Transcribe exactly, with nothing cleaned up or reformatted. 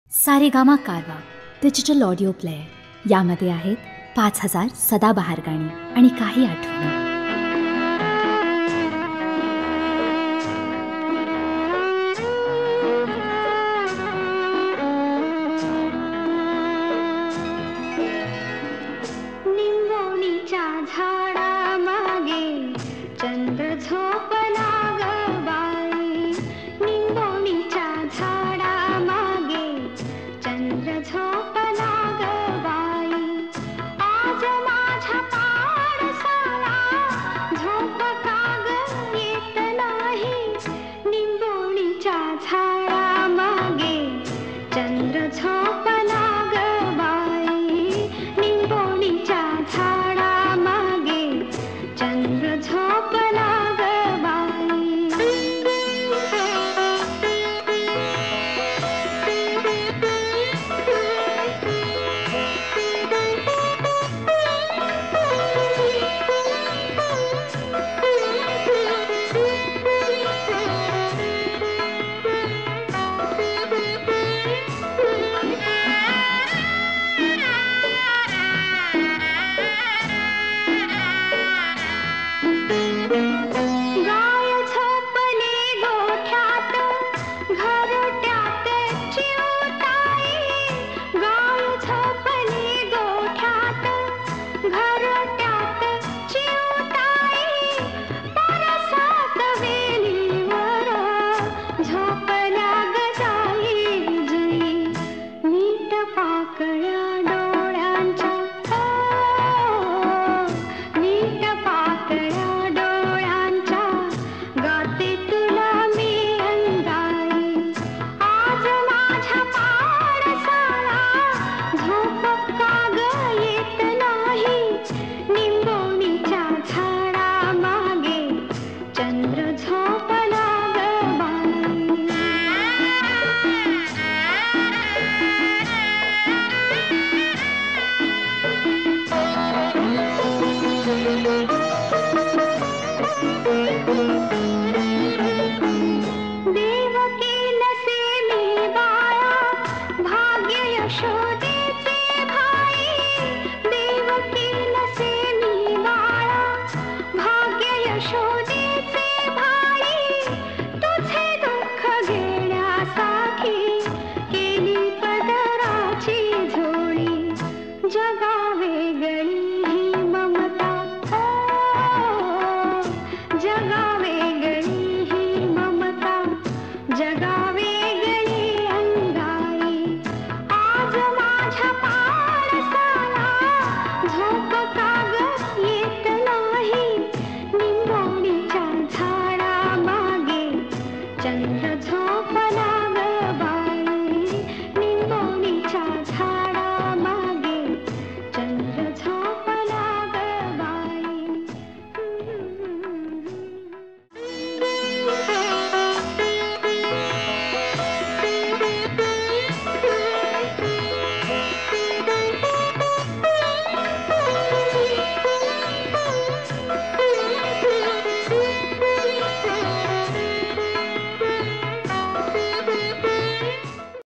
सारेगामा कारवा digital audio player यामध्ये आहेत पाच हजार सदाबहार गाणी आणि काही आठवणी. निंबोणीच्या झाडा मागे चंद्र झोपला ग बाई, निंबोणीच्या झाडा मागे चंद्र झोपला ग बाई. आज माझ्या पाडसाला झोप काग येत नाही, निंबोणीच्या झाडा मागे चंद्र झोप